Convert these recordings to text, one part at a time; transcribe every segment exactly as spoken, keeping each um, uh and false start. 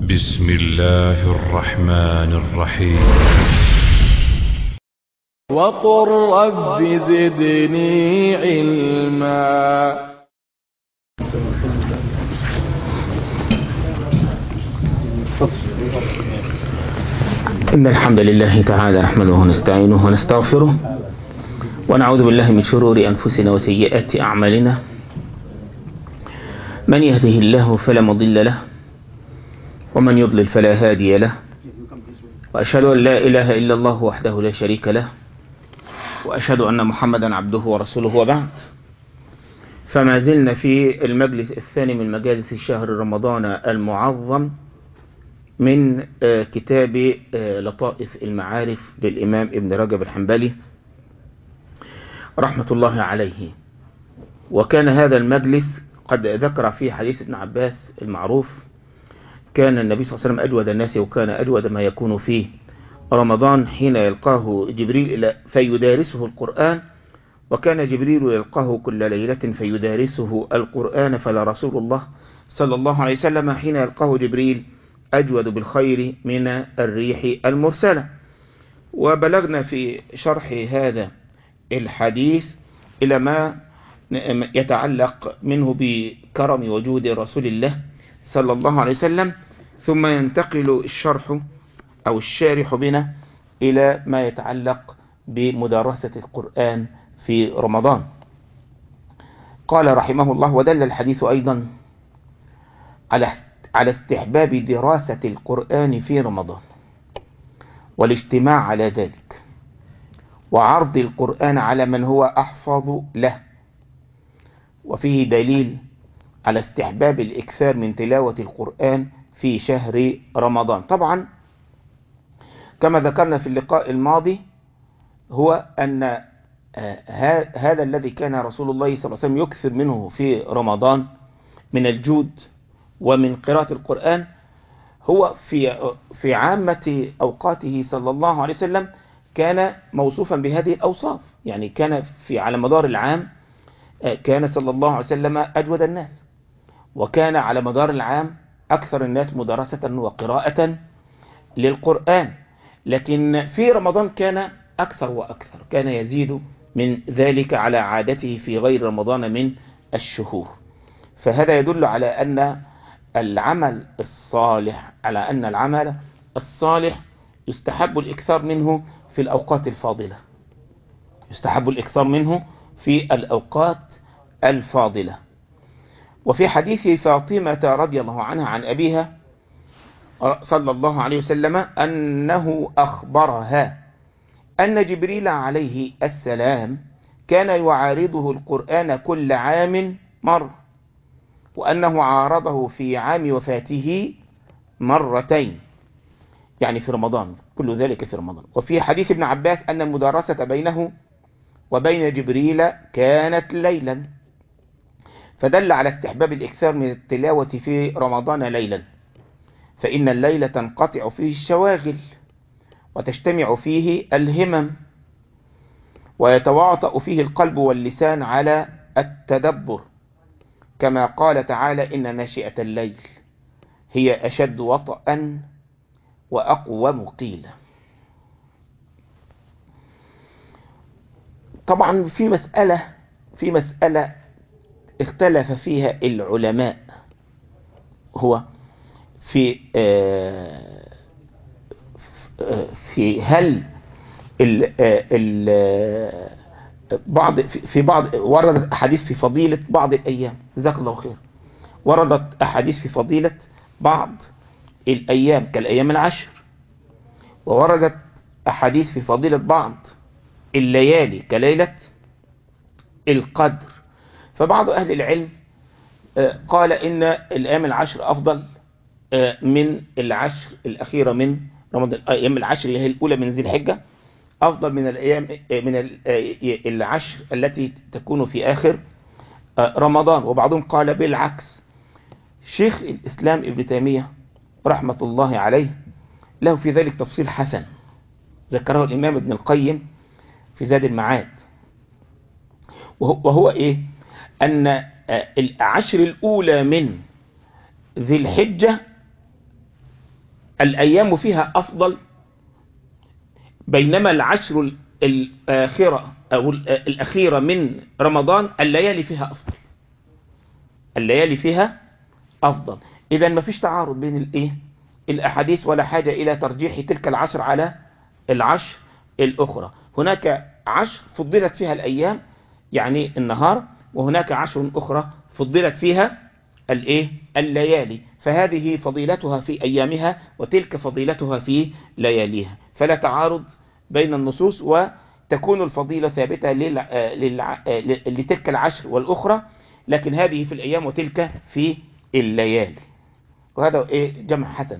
بسم الله الرحمن الرحيم. وقل رب زدني علما. إن الحمد لله تعالى نحمده ونستعينه ونستغفره ونعوذ بالله من شرور أنفسنا وسيئات أعمالنا. من يهده الله فلا مضل له ومن يضلل فلا هادي له، وأشهد أن لا إله إلا الله وحده لا شريك له، وأشهد أن محمدا عبده ورسوله. وبعد، فما زلنا في المجلس الثاني من مجالس شهر رمضان المعظم من كتاب لطائف المعارف للإمام ابن رجب الحنبلي رحمة الله عليه. وكان هذا المجلس قد ذكر فيه حديث ابن عباس المعروف: كان النبي صلى الله عليه وسلم أجود الناس وكان أجود ما يكون فيه رمضان حين يلقاه جبريل فيدارسه القرآن، وكان جبريل يلقاه كل ليلة فيدارسه القرآن، فلا رسول الله صلى الله عليه وسلم حين يلقاه جبريل أجود بالخير من الريح المرسلة. وبلغنا في شرح هذا الحديث إلى ما يتعلق منه بكرم وجود رسول الله صلى الله عليه وسلم، ثم ينتقل الشرح أو الشارح بنا إلى ما يتعلق بمدارسة القرآن في رمضان. قال رحمه الله: ودل الحديث أيضا على على استحباب دراسة القرآن في رمضان والاجتماع على ذلك، وعرض القرآن على من هو أحفظ له، وفيه دليل على استحباب الإكثار من تلاوة القرآن في شهر رمضان. طبعا كما ذكرنا في اللقاء الماضي، هو أن هذا الذي كان رسول الله صلى الله عليه وسلم يكثر منه في رمضان من الجود ومن قراءة القرآن، هو في في عامة أوقاته صلى الله عليه وسلم كان موصوفا بهذه الأوصاف. يعني كان في على مدار العام كان صلى الله عليه وسلم أجود الناس، وكان على مدار العام أكثر الناس مدرسة وقراءة للقرآن، لكن في رمضان كان أكثر وأكثر، كان يزيد من ذلك على عادته في غير رمضان من الشهور. فهذا يدل على أن العمل الصالح على أن العمل الصالح يستحب الإكثار منه في الأوقات الفاضلة، يستحب الإكثار منه في الأوقات الفاضلة. وفي حديث فاطمة رضي الله عنها عن أبيها صلى الله عليه وسلم أنه أخبرها أن جبريل عليه السلام كان يعارضه القرآن كل عام مرة، وأنه عارضه في عام وفاته مرتين، يعني في رمضان، كل ذلك في رمضان. وفي حديث ابن عباس أن المدارسة بينه وبين جبريل كانت ليلا، فدل على استحباب الإكثار من التلاوة في رمضان ليلا، فإن الليل تنقطع فيه الشواغل وتجتمع فيه الهمم ويتواطأ فيه القلب واللسان على التدبر، كما قال تعالى: إن ناشئة الليل هي أشد وطئا وأقوم قيلا. طبعا في مسألة في مسألة اختلف فيها العلماء، هو في في هل ال ال بعض في بعض وردت أحاديث في فضيلة بعض الأيام، جزاك الله خير، وردت أحاديث في فضيلة بعض الأيام كالأيام العشر، ووردت أحاديث في فضيلة بعض الليالي كليلة القدر. فبعض أهل العلم قال إن الأيام العشر أفضل من العشر الأخيرة من رمضان. الأيام العشر اللي هي الأولى من ذي الحجة أفضل من الأيام من العشر التي تكون في آخر رمضان. وبعضهم قال بالعكس. شيخ الإسلام ابن تيمية رحمة الله عليه له في ذلك تفصيل حسن ذكره الإمام ابن القيم في زاد المعاد، وهو إيه؟ أن العشر الأولى من ذي الحجة الأيام فيها أفضل، بينما العشر الآخرة أو الأخيرة من رمضان الليالي فيها أفضل. الليالي فيها أفضل. إذا ما فيش تعارض بين الإيه الأحاديث، ولا حاجة إلى ترجيح تلك العشر على العشر الأخرى. هناك عشر فضلت فيها الأيام يعني النهار، وهناك عشر أخرى فضلت فيها الإيه الليالي، فهذه فضيلتها في أيامها وتلك فضيلتها في لياليها، فلا تعارض بين النصوص، وتكون الفضيلة ثابتة لتلك العشر والأخرى، لكن هذه في الأيام وتلك في الليالي، وهذا إيه جمع حسن.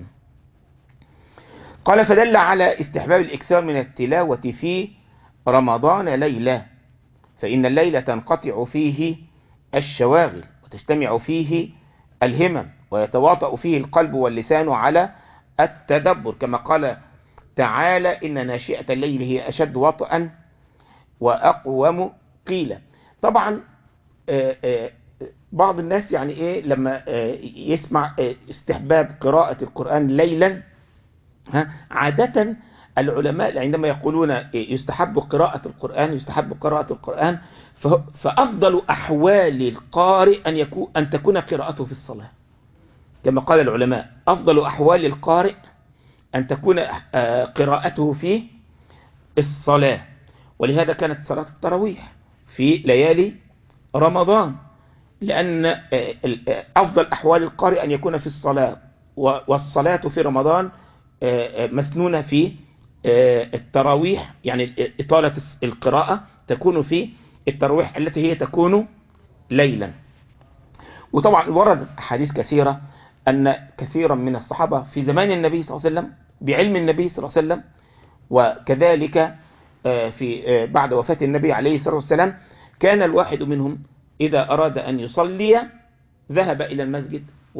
قال فدل على استحباب الإكثار من التلاوة في رمضان ليلة، فإن الليلة تنقطع فيه الشواغل وتجتمع فيه الهمم ويتواطأ فيه القلب واللسان على التدبر، كما قال تعالى إن ناشئة الليل هي أشد وطئا وأقوم قيلا. طبعا بعض الناس يعني إيه لما يسمع استحباب قراءة القرآن ليلا، عادة العلماء عندما يقولون يستحب قراءة القرآن يستحب قراءة القرآن فأفضل أحوال القارئ أن يكون أن تكون قراءته في الصلاة، كما قال العلماء أفضل أحوال القارئ أن تكون قراءته في الصلاة. ولهذا كانت صلاة التراويح في ليالي رمضان، لأن أفضل أحوال القارئ أن يكون في الصلاة، والصلاة في رمضان مسنونة في التراويح، يعني إطالة القراءة تكون في التراويح التي هي تكون ليلا. وطبعا ورد حديث كثيرة أن كثيرا من الصحابة في زمان النبي صلى الله عليه وسلم بعلم النبي صلى الله عليه وسلم، وكذلك في بعد وفاة النبي عليه الصلاة والسلام، كان الواحد منهم إذا أراد أن يصلي ذهب إلى المسجد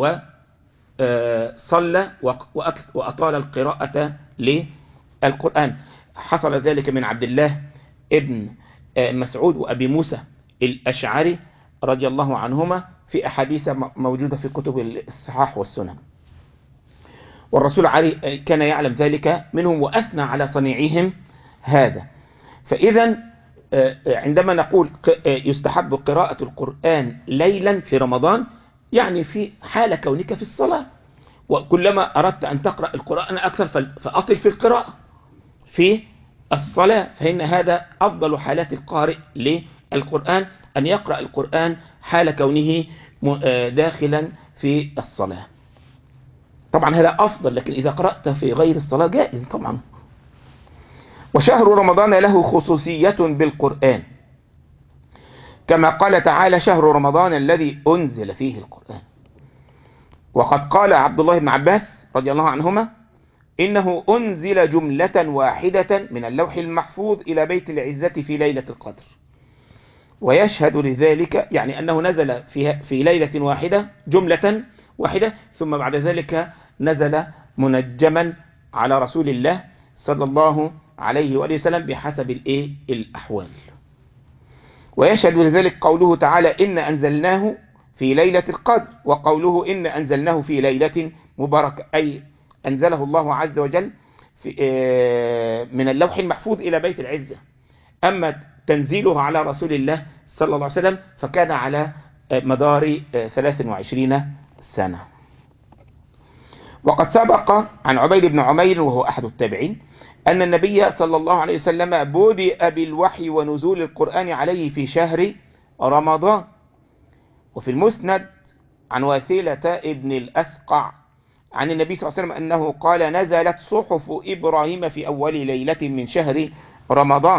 وصلى وأطال القراءة للقرآن. حصل ذلك من عبد الله ابن مسعود وأبي موسى الأشعري رضي الله عنهما في أحاديث موجودة في كتب الصحاح والسنن، والرسول علي كان يعلم ذلك منهم وأثنى على صنيعهم هذا. فإذا عندما نقول يستحب قراءة القرآن ليلا في رمضان، يعني في حال كونك في الصلاة، وكلما أردت أن تقرأ القرآن أكثر فأطل في القراءة في الصلاة، فإن هذا أفضل حالات القارئ للقرآن أن يقرأ القرآن حال كونه داخلا في الصلاة. طبعا هذا أفضل، لكن إذا قرأت في غير الصلاة جائز طبعا. وشهر رمضان له خصوصية بالقرآن، كما قال تعالى شهر رمضان الذي أنزل فيه القرآن. وقد قال عبد الله بن عباس رضي الله عنهما إنه أنزل جملة واحدة من اللوح المحفوظ إلى بيت العزة في ليلة القدر. ويشهد لذلك يعني أنه نزل في في ليلة واحدة جملة واحدة، ثم بعد ذلك نزل منجما على رسول الله صلى الله عليه وآله وسلم بحسب الإيه الأحوال. ويشهد لذلك قوله تعالى إن أنزلناه في ليلة القدر، وقوله إن أنزلناه في ليلة مباركة، أي أنزله الله عز وجل في من اللوح المحفوظ إلى بيت العزة. أما تنزيله على رسول الله صلى الله عليه وسلم فكان على مدار ثلاث وعشرين سنة. وقد سبق عن عبيد بن عمير وهو أحد التابعين أن النبي صلى الله عليه وسلم بدأ بالوحي ونزول القرآن عليه في شهر رمضان. وفي المسند عن واثلة ابن الأسقع عن النبي صلى الله عليه وسلم أنه قال نزلت صحف إبراهيم في أول ليلة من شهر رمضان،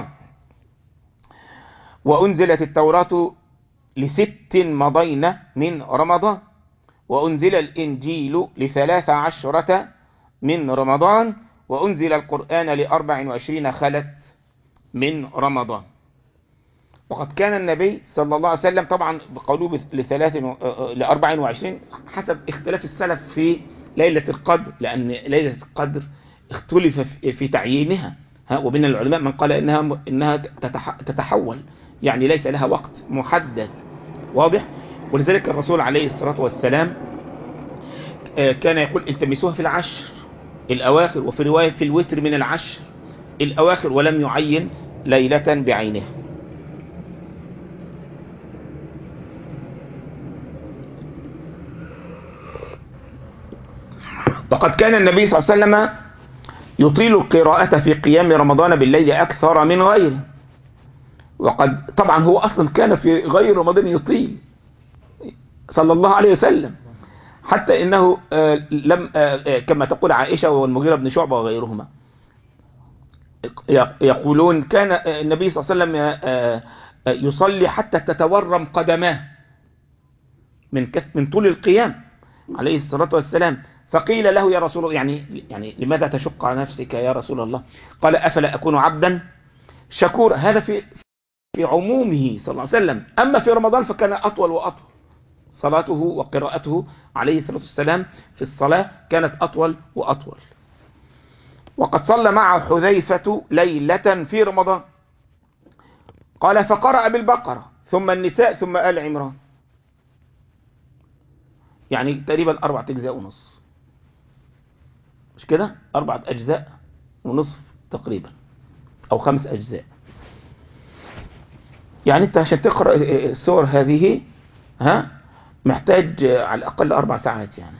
وأنزلت التوراة لست مضين من رمضان، وأنزل الإنجيل لثلاث عشرة من رمضان، وأنزل القرآن لأربع وعشرين خلت من رمضان. وقد كان النبي صلى الله عليه وسلم طبعا بقوله لثلاث لأربع وعشرين حسب اختلاف السلف في ليلة القدر، لأن ليلة القدر اختلف في تعيينها، وبين العلماء من قال إنها إنها تتحول، يعني ليس لها وقت محدد واضح. ولذلك الرسول عليه الصلاة والسلام كان يقول التمسوها في العشر، الأواخر، وفي رواية في الوتر من العشر الأواخر، ولم يعين ليلة بعينها. وقد كان النبي صلى الله عليه وسلم يطيل القراءة في قيام رمضان بالليل أكثر من غيره، وقد طبعا هو أصلا كان في غير رمضان يطيل صلى الله عليه وسلم، حتى إنه لم كما تقول عائشة والمغيرة بن شعبة وغيرهما يقولون كان النبي صلى الله عليه وسلم يصلي حتى تتورم قدماه من من طول القيام عليه الصلاة والسلام. فقيل له يا رسول الله، يعني يعني لماذا تشق على نفسك يا رسول الله؟ قال أفلا أكون عبدا شكورا. هذا في في عمومه صلى الله عليه وسلم. أما في رمضان فكان أطول وأطول، صلاته وقراءته عليه الصلاة والسلام في الصلاة كانت أطول وأطول. وقد صلى مع حذيفة ليلة في رمضان، قال فقرأ بالبقرة ثم النساء ثم آل عمران، يعني تقريبا أربعة أجزاء ونصف، مش كده؟ أربعة أجزاء ونصف تقريبا، أو خمس أجزاء. يعني أنت عشان تقرأ السور هذه ها محتاج على الأقل أربع ساعات يعني.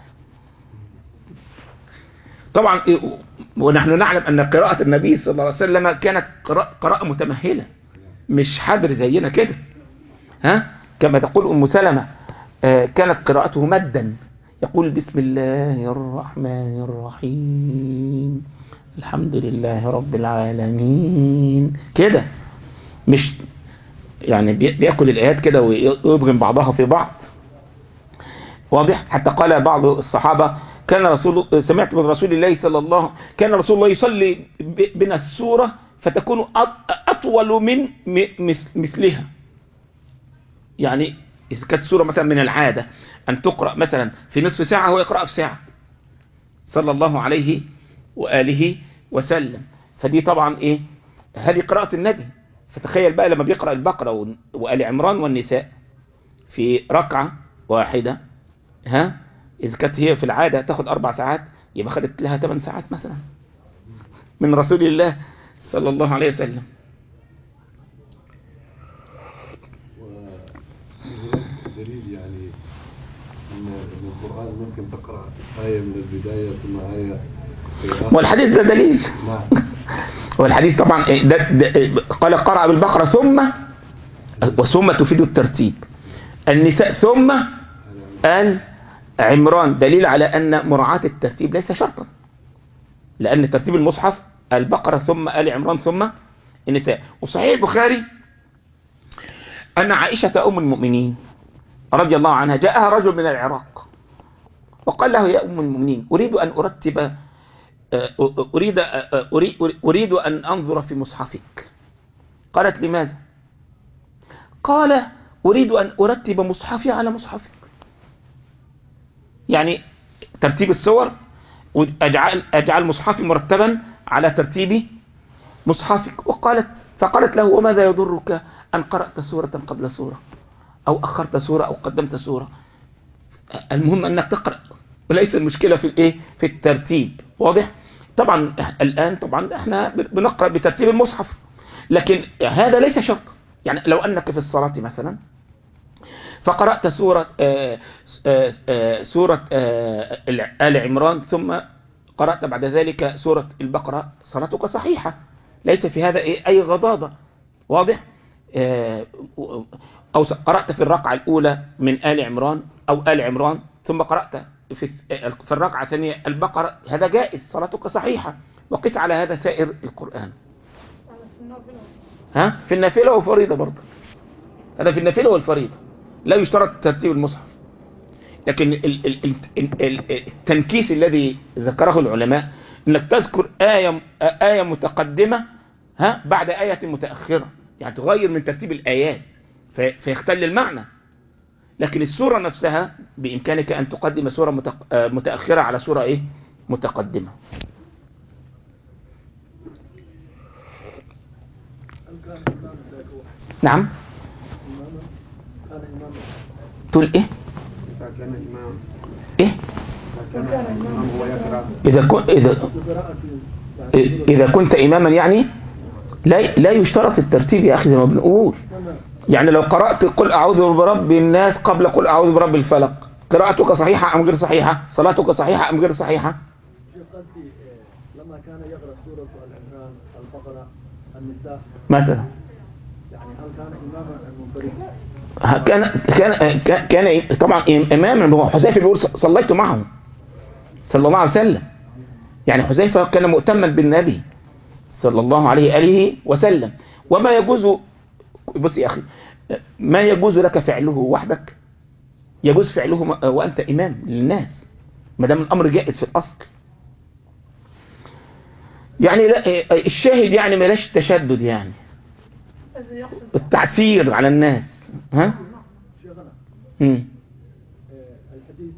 طبعا ونحن نعلم أن قراءة النبي صلى الله عليه وسلم كانت قراءة متمهلة، مش حبر زينا كده، ها كما تقول أم سلمة كانت قراءته مدا، يقول بسم الله الرحمن الرحيم الحمد لله رب العالمين كده، مش يعني بيأكل الآيات كده ويضغم بعضها في بعض، واضح؟ حتى قال بعض الصحابة كان رسول سمعت من رسول الله صلى الله كان رسول الله يصلي بنا السورة فتكون أطول من مثلها. يعني إذا كانت سورة مثلا من العادة أن تقرأ مثلا في نصف ساعة، هو يقرأ في ساعة صلى الله عليه وآله وسلم. فدي طبعا إيه؟ هذه قراءة النبي. فتخيل بقى لما بيقرأ البقرة وآل عمران والنساء في ركعة واحدة، ها إذا كانت هي في العادة تاخد أربع ساعات، يبقى خدت لها ثمان ساعات مثلا من رسول الله صلى الله عليه وسلم. دليل يعني أن القرآن ممكن تقرأ آية من البداية ثم آية، والحديث ده دليل. والحديث طبعا ده ده قال قرأ بالبقرة ثم، وثم تفيد الترتيب، النساء ثم آل عمران، دليل على أن مراعاة الترتيب ليس شرطا، لأن ترتيب المصحف البقرة ثم آل عمران ثم النساء. وصحيح البخاري أن عائشة أم المؤمنين رضي الله عنها جاءها رجل من العراق وقال له يا أم المؤمنين أريد أن أرتب أريد, أريد, أريد أن أنظر في مصحفك. قالت لماذا؟ قال أريد أن أرتب مصحفي على مصحفك، يعني ترتيب السور، أجعل, أجعل مصحفي مرتبا على ترتيب مصحفك. وقالت فقالت له وماذا يضرك أن قرأت سورة قبل سورة أو أخرت سورة أو قدمت سورة، المهم أنك تقرأ، وليس المشكلة في الإيه في الترتيب. واضح؟ طبعا الآن طبعا احنا بنقرأ بترتيب المصحف، لكن هذا ليس شرط. يعني لو أنك في الصلاة مثلا فقرأت سورة آآ آآ سورة آآ آل عمران ثم قرأت بعد ذلك سورة البقرة، صلاتك صحيحة، ليس في هذا أي غضاضة. واضح؟ أو قرأت في الركعة الأولى من آل عمران أو آل عمران ثم قرأت في في الركعة الثانية البقرة، هذا جائز، صلاتك صحيحة. وقس على هذا سائر القرآن. ها في النافلة والفريضة برضه، هذا في النافلة والفريضة لا يشترط ترتيب المصحف. لكن التنكيس الذي ذكره العلماء انك تذكر آية آية متقدمة ها بعد آية متأخرة، يعني تغير من ترتيب الآيات فيختل المعنى. لكن السورة نفسها بإمكانك أن تقدم سورة متأخرة على سورة إيه متقدمة. نعم تقول إيه إيه إذا كنت إذا إذا كنت إماما يعني لا لا يشترط الترتيب يا أخي زي ما بنقول. يعني لو قرأت قل أعوذ برب الناس قبل قل أعوذ برب الفلق، قراءتك صحيحة أم غير صحيحة؟ صلاتك صحيحة أم غير صحيحة؟ لما كان يقرأ سورة العمران البقرة النساء مثلا يعني هل كان إماما منفردا؟ كان كان كان طبعا إماما. هو حذيفة بيقول صليت معه صلى الله عليه وسلم. يعني حذيفة كان مؤتما بالنبي صلى الله عليه وآله وسلم. وما يجوز، بص يا أخي، ما يجوز لك فعله وحدك يجوز فعله وأنت إمام للناس ما دام الأمر جائز في الأصل. يعني لا الشاهد يعني ملاش تشدد، يعني التعسير على الناس. ها امم الحديث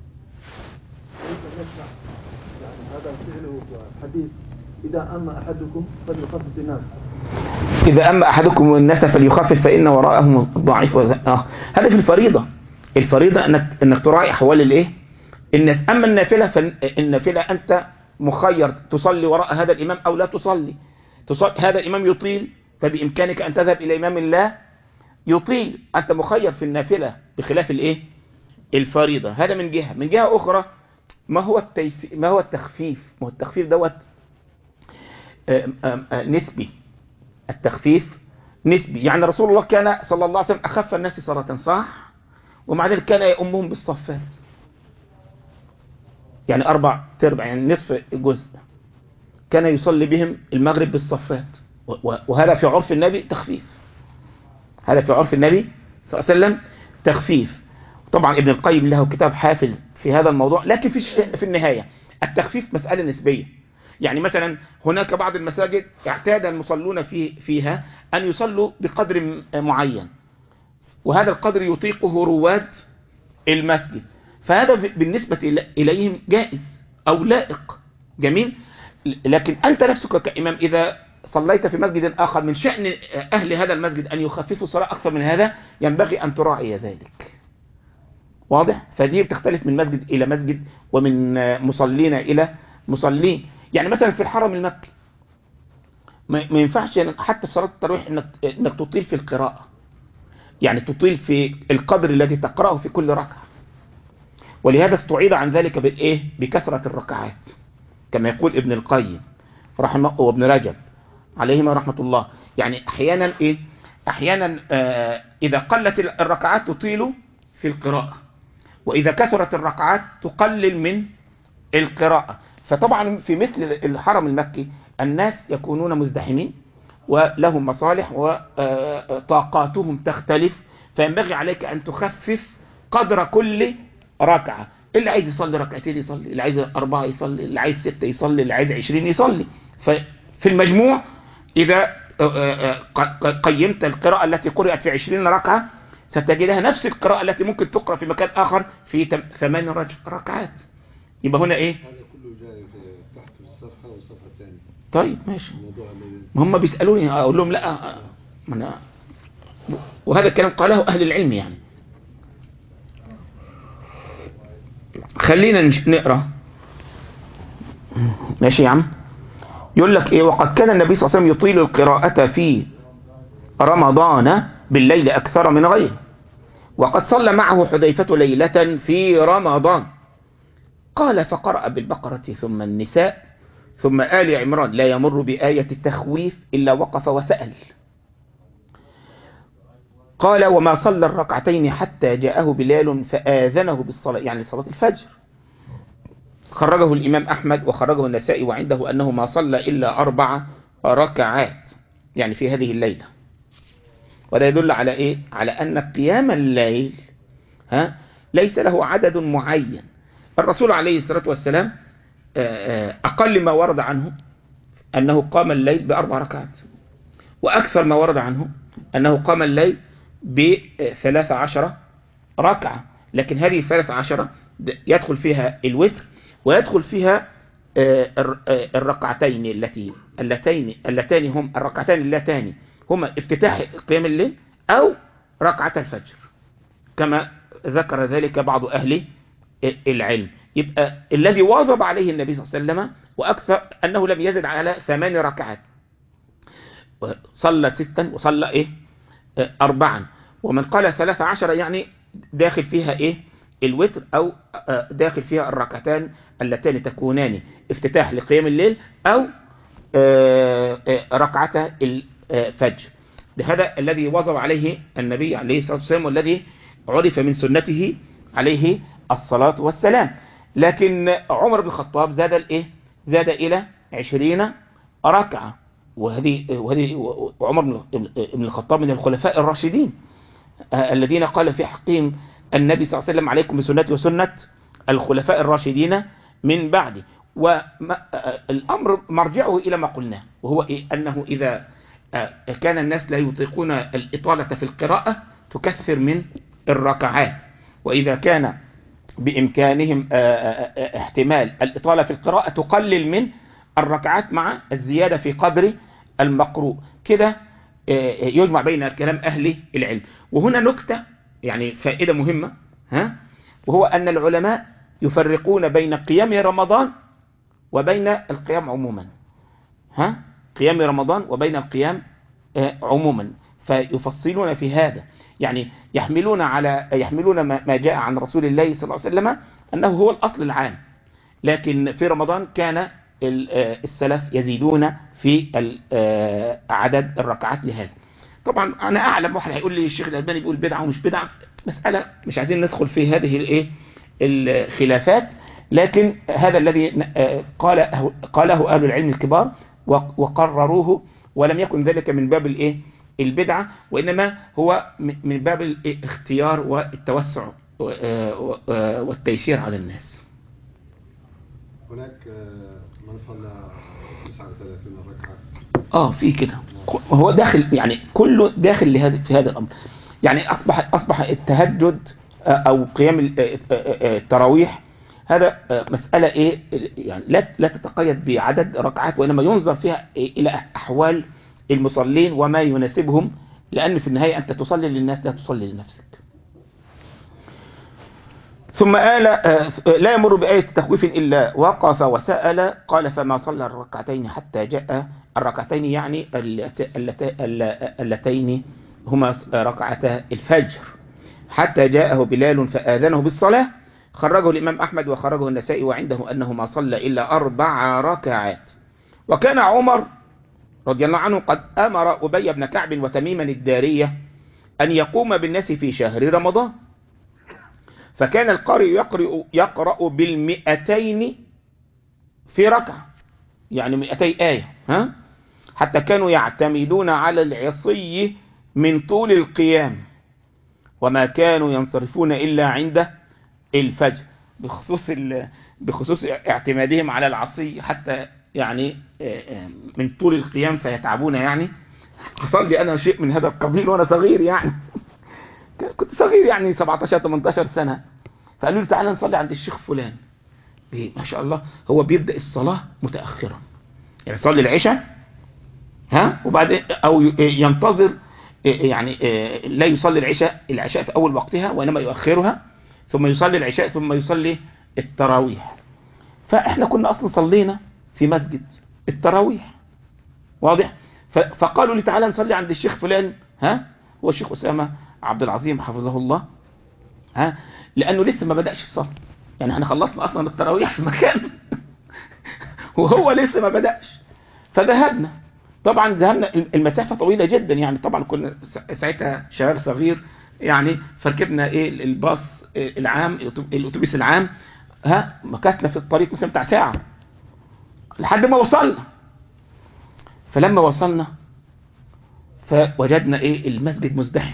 يعني هذا فعله حديث إذا أما أحدكم فليخفف الناس إذا أما أحدكم الناس فليخفف فإن وراءهم الضعيف. آه. هذا في الفريضة. الفريضة أنك, أنك تراعي أحوال الإيه؟ الناس. أما النافلة فالنافلة أنت مخير تصلي وراء هذا الإمام أو لا تصلي. تصلي هذا الإمام يطيل فبإمكانك أن تذهب إلى إمام الله يطيل. أنت مخير في النافلة بخلاف الإيه؟ الفريضة. هذا من جهة. من جهة أخرى ما هو التيف... ما هو التخفيف؟ ما هو التخفيف دوت نسبي. التخفيف نسبي. يعني رسول الله كان صلى الله عليه وسلم أخف الناس صلاة، صح؟ ومع ذلك كان يؤمهم بالصفات، يعني أربع تربع يعني نصف جزء كان يصلي بهم المغرب بالصفات. وهذا في عرف النبي تخفيف. هذا في عرف النبي صلى الله عليه وسلم تخفيف. طبعا ابن القيم له كتاب حافل في هذا الموضوع. لكن في في النهاية التخفيف مسألة نسبية. يعني مثلا هناك بعض المساجد اعتاد المصلون في فيها أن يصلوا بقدر معين، وهذا القدر يطيقه رواد المسجد، فهذا بالنسبة إليهم جائز أو لائق جميل. لكن أنت نفسك كإمام إذا صليت في مسجد آخر من شأن أهل هذا المسجد أن يخففوا الصلاة أكثر من هذا، ينبغي أن تراعي ذلك. واضح؟ فدي بتختلف من مسجد إلى مسجد ومن مصلين إلى مصلين. يعني مثلا في الحرم المكي ما ينفعش حتى في صلاة التراويح إنك, إنك تطيل في القراءة، يعني تطيل في القدر الذي تقرأه في كل ركعة. ولهذا استعيد عن ذلك بالإيه؟ بكثرة الركعات كما يقول ابن القيم رحمه وابن رجب عليهما رحمة الله. يعني أحيانا إيه؟ أحيانا آه إذا قلت الركعات تطيل في القراءة، وإذا كثرت الركعات تقلل من القراءة. فطبعا في مثل الحرم المكي الناس يكونون مزدحمين ولهم مصالح وطاقاتهم تختلف، فينبغي عليك أن تخفف قدر كل ركعة. اللي عايز يصلي ركعتين يصلي، اللي عايز أربعة يصلي، اللي عايز ستة يصلي، اللي عايز عشرين يصلي. ففي المجموع إذا قيمت القراءة التي قرأت في عشرين ركعة ستجدها نفس القراءة التي ممكن تقرأ في مكان آخر في ثمان ركعات. يبقى هنا إيه؟ هذا كله جاي تحت الصفحة والصفحة الثانية. طيب ماشي. هم بيسألوني أقول لهم لا أنا، وهذا الكلام قاله أهل العلم. يعني خلينا نقرأ. ماشي يا عم. يقول لك إيه؟ وقد كان النبي صلى الله عليه وسلم يطيل القراءة في رمضان بالليل أكثر من غيره، وقد صلى معه حذيفة ليلة في رمضان قال فقرأ بالبقرة ثم النساء ثم آل عمران لا يمر بآية التخويف إلا وقف وسأل. قال وما صلى الركعتين حتى جاءه بلال فآذنه بالصلاة، يعني صلاة الفجر. خرجه الإمام أحمد وخرجه النسائي وعنده أنه ما صلى إلا أربع ركعات يعني في هذه الليلة. وده يدل على إيه؟ على أن قيام الليل ها ليس له عدد معين. الرسول عليه الصلاة والسلام أقل ما ورد عنه أنه قام الليل بأربع ركعات، وأكثر ما ورد عنه أنه قام الليل بثلاث عشرة ركعة. لكن هذه الثلاث عشرة يدخل فيها الوتر ويدخل فيها الركعتين التي اللتين اللتان هم الركعتان اللتان هما افتتاح قيام الليل أو ركعة الفجر كما ذكر ذلك بعض أهل العلم. يبقى الذي واظب عليه النبي صلى الله عليه وسلم وأكثر أنه لم يزد على ثمان ركعات، صلى ستا وصلى إيه أربعا، ومن قال ثلاثة عشر يعني داخل فيها إيه الوتر، أو داخل فيها الركعتان اللتان تكونان افتتاح لقيام الليل أو ركعة الفجر. هذا الذي واظب عليه النبي عليه الصلاة والسلام، والذي عرف من سنته عليه الصلاة والسلام. لكن عمر بن الخطاب زاد الايه زاد الى عشرين ركعة، وهذه وهذه عمر بن الخطاب من الخلفاء الراشدين الذين قال في حقهم النبي صلى الله عليه وسلم: عليكم بسنتي وسنة الخلفاء الراشدين من بعدي. والأمر مرجعه إلى ما قلناه، وهو إيه؟ أنه إذا كان الناس لا يطيقون الإطالة في القراءة تكثر من الركعات، وإذا كان بإمكانهم احتمال الإطالة في القراءة تقلل من الركعات مع الزيادة في قدر المقروء. كده يجمع بين كلام أهل العلم. وهنا نكتة يعني فائدة مهمة، ها وهو أن العلماء يفرقون بين قيام رمضان وبين القيام عموما، ها قيام رمضان وبين القيام عموما، فيفصلون في هذا، يعني يحملون على يحملون ما جاء عن رسول الله صلى الله عليه وسلم أنه هو الأصل العام، لكن في رمضان كان السلف يزيدون في عدد الركعات لهذا. طبعا أنا أعلم واحد هيقول لي الشيخ الألباني بيقول بدعة ومش بدعة، مسألة مش عايزين ندخل في هذه الايه الخلافات، لكن هذا الذي قاله قاله أهل العلم الكبار وقرروه، ولم يكن ذلك من باب الايه البدعة، وإنما هو من باب الاختيار والتوسع والتيسير على الناس. هناك من صلى تسعة وثلاثين ركعة اه في كده، هو داخل يعني كله داخل لهذا في هذا الأمر. يعني أصبح أصبح التهجد أو قيام التراويح هذا مسألة إيه يعني لا لا تتقيد بعدد ركعات، وإنما ينظر فيها إلى أحوال المصلين وما يناسبهم، لأن في النهاية أنت تصلي للناس لا تصلي لنفسك. ثم قال لا يمر بآية تخويف إلا وقف وسأل، قال فما صلى الركعتين حتى جاء الركعتين يعني اللتين هما ركعتا الفجر حتى جاءه بلال فآذنه بالصلاة. خرجه الإمام أحمد وخرجه النسائي، وعنده أنه ما صلى إلا أربع ركعات. وكان عمر رضي الله عنه قد أمر أبي بن كعب وتميما الدارية أن يقوم بالناس في شهر رمضان، فكان القارئ يقرأ, يقرأ بالمئتين في ركعة، يعني مئتي آية، ها حتى كانوا يعتمدون على العصي من طول القيام، وما كانوا ينصرفون إلا عند الفجر، بخصوص بخصوص اعتمادهم على العصي حتى يعني من طول القيام فيتعبون. يعني حصل لي أنا شيء من هذا القبيل وأنا صغير، يعني كنت صغير يعني سبعتاشر ثمانية عشر سنة، فقالوا لي تعالى نصلي عند الشيخ فلان. ما شاء الله هو بيبدأ الصلاة متأخرا، يعني يصلي العشاء ها وبعد أو ينتظر، يعني لا يصلي العشاء العشاء في أول وقتها وإنما يؤخرها، ثم يصلي العشاء ثم يصلي التراويح. فإحنا كنا أصلا صلينا في مسجد التراويح، واضح؟ فقالوا لي تعالى نصلي عند الشيخ فلان، ها هو الشيخ أسامة عبد العظيم حفظه الله، ها لأنه لسه ما بدأش الصلاة، يعني احنا خلصنا أصلا التراويح في مكان وهو لسه ما بدأش. فذهبنا، طبعا ذهبنا المسافة طويلة جدا، يعني طبعا كنا ساعتها شباب صغير، يعني فركبنا ايه الباص العام الاتوبيس العام، ها مكثنا في الطريق مثلا بتاع ساعة لحد ما وصلنا. فلما وصلنا فوجدنا ايه المسجد مزدحم.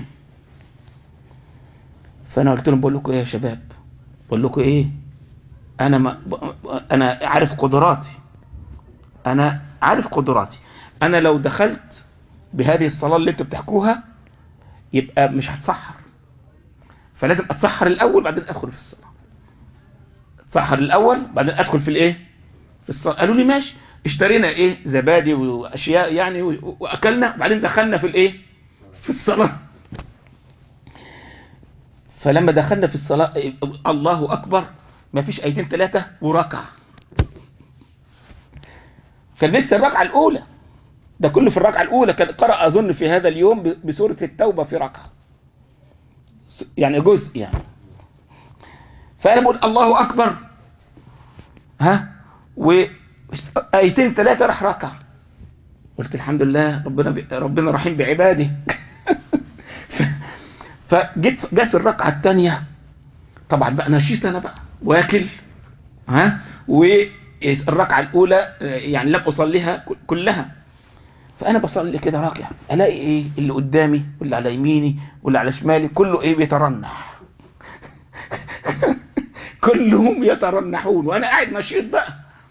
فانا قلت لهم بقول لكم ايه يا شباب، بقول لكم ايه، انا ما انا عارف قدراتي، انا عارف قدراتي انا لو دخلت بهذه الصلاة اللي انتوا بتحكوها يبقى مش هتسحر، فلازم اتسحر الاول بعدين ادخل في الصلاة، اتسحر الاول بعدين ادخل في الايه في الصلاة. قالوا لي ماشي. اشترينا ايه زبادي واشياء يعني واكلنا، بعدين دخلنا في الايه في الصلاة. فلما دخلنا في الصلاة الله اكبر، ما فيش ايتين ثلاثة وركع. فلسه الركعة الأولى، ده كله في الركعة الأولى. كان قرأ أظن في هذا اليوم بسورة التوبة في ركعة، يعني جزء يعني. فأنا بقول الله أكبر، ها، وآيتين ثلاثة راح ركع. قلت الحمد لله، ربنا ب... ربنا رحيم بعباده. فجيت جت الركعة الثانية، طبعا بقى نشيط أنا بقى واكل، ها، والركعة الأولى يعني لم أصليها كلها. فأنا بصلي كده راكع، ألاقي إيه اللي قدامي واللي على يميني واللي على شمالي كله إيه بيترنح. كلهم يترنحون وأنا قاعد نشيط بقى.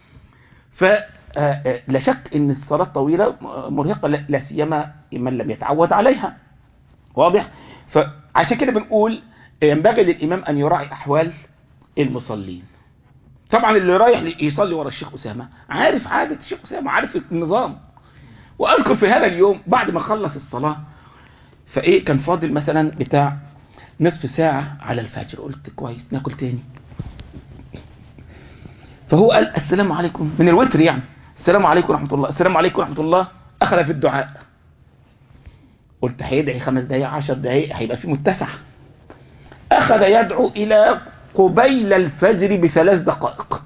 فلا شك إن الصلاة طويلة مرهقة، لا سيما من لم يتعود عليها. واضح؟ فعشان كده بنقول ينبغي للإمام أن يراعي أحوال المصلين. طبعا اللي رايح يصلي ورا الشيخ أسامة عارف عادة الشيخ أسامة، عارف النظام. وأذكر في هذا اليوم بعد ما خلص الصلاة، فإيه كان فاضل مثلا بتاع نصف ساعة على الفجر. قلت كويس ناكل تاني. فهو قال السلام عليكم من الوتر يعني، السلام عليكم ورحمة الله، السلام عليكم ورحمة الله. أخذ في الدعاء. قلت هيدعي خمس دقايق عشر دقايق هيبقى في متسع. أخذ يدعو إلى قبيل الفجر بثلاث دقائق.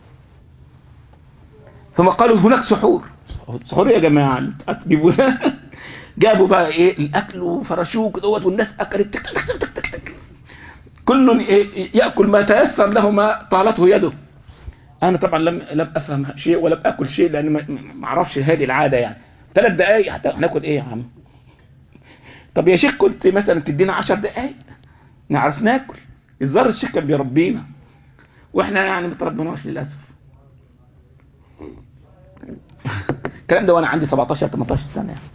ثم قالوا هناك سحور. سحور يا جماعة هتجيبونا؟ جابوا بقى ايه الاكل وفرشوه دوت، والناس اكلت تك تك تك تك تك. كل إيه ياكل ما تيسر له ما طالته يده. انا طبعا لم لم افهم شيء ولم اكل شيء، لان ما اعرفش هذه العاده يعني. ثلاث دقائق حتى هناكل ايه يا عم؟ طب يا شيخ كنت مثلا تدينا عشر دقائق نعرف ناكل. الظاهر الشيخ كان بيربينا واحنا يعني ما تربيناش للاسف. الكلام ده وانا عندي سبعتاشر تمنتاشر سنه يعني.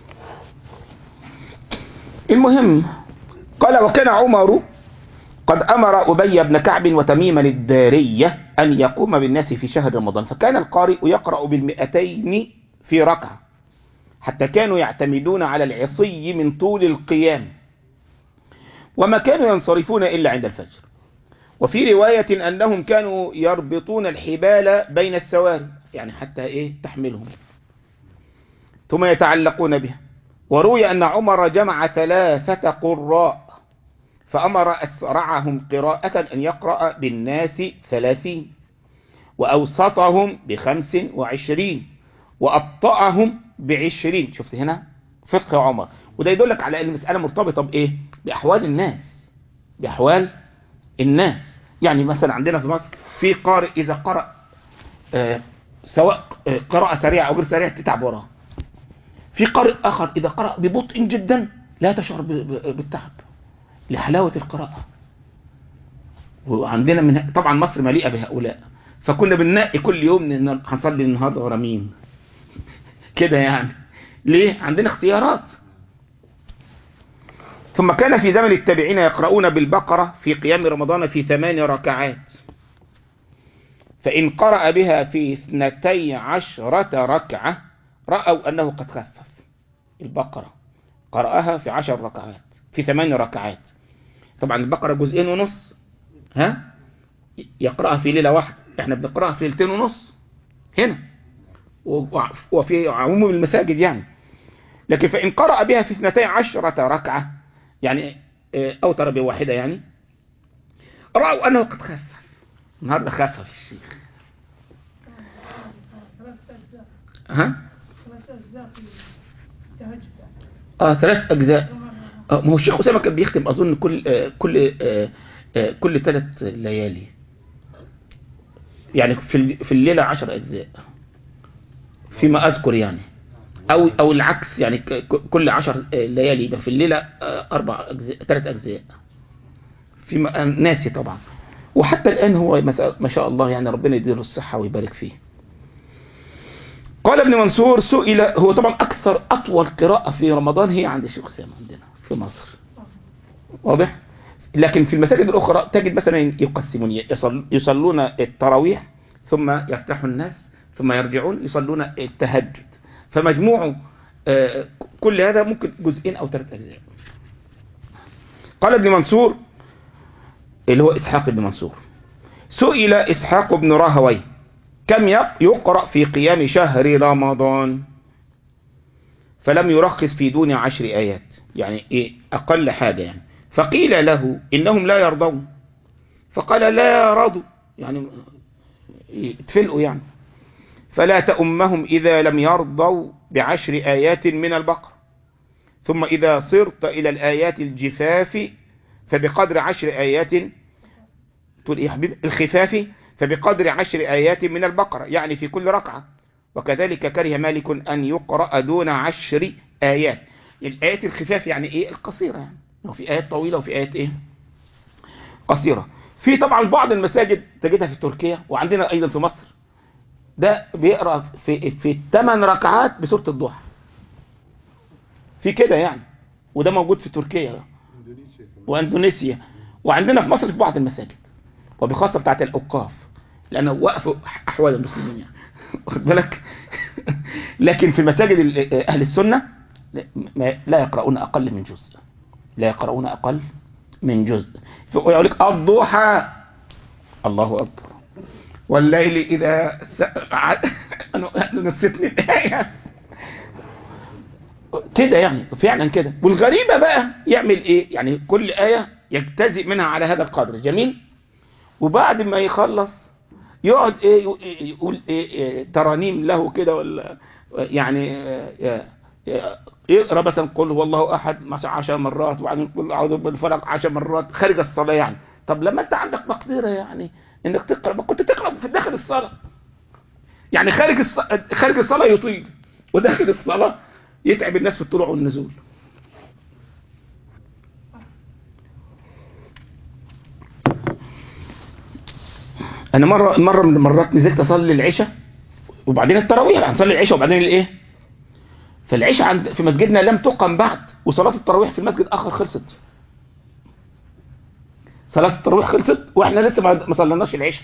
المهم قال وكان عمر قد امر ابي بن كعب وتميما الداريه ان يقوم بالناس في شهر رمضان، فكان القارئ يقرا بالمئتين في ركعه، حتى كانوا يعتمدون على العصي من طول القيام، وما كانوا ينصرفون الا عند الفجر. وفي روايه انهم كانوا يربطون الحبال بين السواري، يعني حتى ايه تحملهم، ثم يتعلقون بها. وروي أن عمر جمع ثلاثة قراء، فأمر أسرعهم قراءة أن يقرأ بالناس ثلاثين، وأوسطهم بخمس وعشرين، وأبطأهم بعشرين. شفت هنا فقه عمر. وده يدلك على أن المسألة مرتبطة بإيه؟ بأحوال الناس، بأحوال الناس. يعني مثلا عندنا في مصر في قارئ إذا قرأ آه سواء قراءة سريعة أو غير سريعة تتعب وراه. في قارئ آخر إذا قرأ ببطء جدا لا تشعر بالتعب لحلاوة القراءة. وعندنا من طبعا مصر مليئة بهؤلاء، فكنا بننقي كل يوم هنصلي النهارده ورا مين كده يعني. ليه؟ عندنا اختيارات. ثم كان في زمن التابعين يقرؤون بالبقرة في قيام رمضان في ثمان ركعات، فإن قرأ بها في اثنتي عشرة ركعة رأوا أنه قد خفف. البقرة قرأها في عشر ركعات في ثمان ركعات. طبعا البقرة جزئين ونص، ها، يقرأها في ليلة واحدة. احنا بنقرأها في ليلتين ونص هنا وفي عموم المساجد يعني. لكن فإن قرأ بها في اثنتي عشرة ركعة، يعني أوتر بواحدة يعني، رأوا أنه قد خفف. النهاردة خفف الشيخ. ها؟ اه ثلاث اجزاء. اه ما هو الشيخ أسامة كان بيختم اظن كل آه كل آه آه كل ثلاث ليالي، يعني في في الليله عشر اجزاء فيما اذكر يعني، او او العكس يعني كل عشر ليالي يبقى في الليله اربع اجزاء ثلاث اجزاء فيما ناسي طبعا. وحتى الان هو ما شاء الله يعني ربنا يديله الصحه ويبارك فيه. قال ابن منصور سئل، هو طبعا أكثر أطول قراءة في رمضان هي عند الشيخ أسامة عندنا في مصر، واضح. لكن في المساجد الأخرى تجد مثلا يقسمون، يصلون التراويح ثم يرتاح الناس ثم يرجعون يصلون التهجد، فمجموع كل هذا ممكن جزئين أو ثلاث أجزاء. قال ابن منصور اللي هو إسحاق بن منصور سئل إسحاق بن راهويه كم يقرأ في قيام شهر رمضان؟ فلم يرخص في دون عشر آيات، يعني إيه أقل حاجة يعني. فقيل له إنهم لا يرضون، فقال لا يرضوا يعني تفلقوا يعني. فلا تأمهم إذا لم يرضوا بعشر آيات من البقرة، ثم إذا صرت إلى الآيات الجفاف فبقدر عشر آيات، تقول إيه يا حبيبي الخفاف، فبقدر عشر آيات من البقرة يعني في كل ركعة. وكذلك كره مالك أن يقرأ دون عشر آيات. الآيات الخفاف يعني إيه القصيرة يعني، وفي آيات طويلة وفي آيات إيه قصيرة. في طبعا بعض المساجد تجدها في تركيا وعندنا أيضا في مصر، ده بيقرأ في في ثمان ركعات بسورة الضحى في كده يعني، وده موجود في تركيا واندونيسيا، وعندنا في مصر في بعض المساجد، وبخاصة بتاعت الأوقاف لأنه وقفوا أحوال المسلمين يعني واخد بالك. لكن في مساجد أهل السنة لا يقرؤون أقل من جزء، لا يقرؤون أقل من جزء. يقول لك الضحى الله أكبر والليل إذا س... أنا نسيتني الآية كده يعني فعلا كده. والغريبة بقى يعمل إيه يعني، كل آية يجتزئ منها على هذا القدر جميل، وبعد ما يخلص يقعد إيه يقول إيه ترانيم له كده، ولا يعني يقرأ مثلا قل هو الله أحد مثلا عشر مرات، وبعدين قل أعوذ بالفلق عشر مرات خارج الصلاة يعني. طب لما أنت عندك مقدرة يعني إنك تقرأ، ما كنت تقرأ في داخل الصلاة يعني. خارج الصلاة خارج الصلاة يطيل، وداخل الصلاة يتعب الناس في الطلوع والنزول. أنا مرة مرة من المرات نزلت أصلي العشاء وبعدين التراويح، يعني نصلي العشاء وبعدين الإيه، فالعشاء عند في مسجدنا لم تقم بعد، وصلاة التراويح في المسجد آخر خلصت. صلاة التراويح خلصت وإحنا لسه ما صليناش العشاء.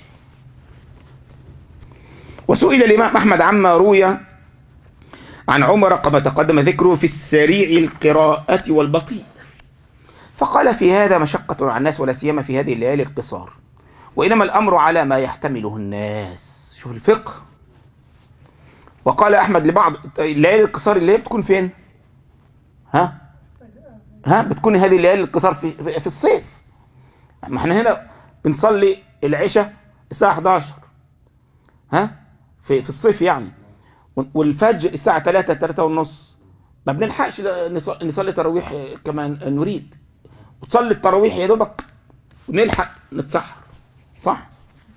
وسئل الإمام أحمد عما روي عن عمر كما تقدم ذكره في السريع القراءة والبطيء، فقال في هذا مشقة على الناس ولا سيما في هذه الليالي القصار، وإنما الأمر على ما يحتمله الناس. شوف الفقه. وقال أحمد لبعض الليالي القصار اللي هي بتكون فين؟ ها ها بتكون هذه الليالي القصار في, في, في الصيف. ما احنا هنا بنصلي العشاء الساعة إحدى عشر ها في, في الصيف يعني، والفجر الساعة ثلاثة ثلاثة ونص، ما بنلحقش نصلي تراويح كما نريد، وتصلي التراويح يا دوبك ونلحق نتسحر صح.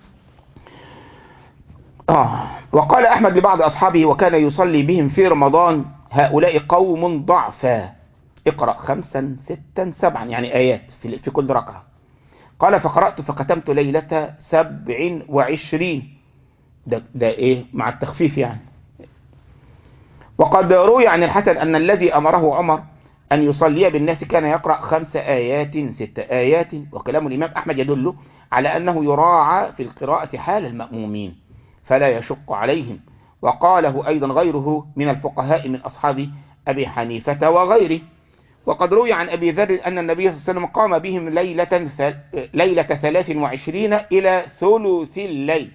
آه. وقال أحمد لبعض أصحابه وكان يصلي بهم في رمضان هؤلاء قوم ضعفا، اقرأ خمسا ستا سبعا يعني آيات في, في كل ركعة. قال فقرأت فختمت ليلة سبع وعشرين، ده, ده إيه مع التخفيف يعني. وقد روي عن الحسن أن الذي أمره عمر أن يصلي بالناس كان يقرأ خمس آيات ست آيات. وكلام الإمام أحمد يدل على أنه يراعى في القراءة حال المأمومين فلا يشق عليهم. وقاله أيضا غيره من الفقهاء من أصحاب أبي حنيفة وغيره. وقد روي عن أبي ذر أن النبي صلى الله عليه وسلم قام بهم ليلة, ليلة ثلاث وعشرين إلى ثلث الليل،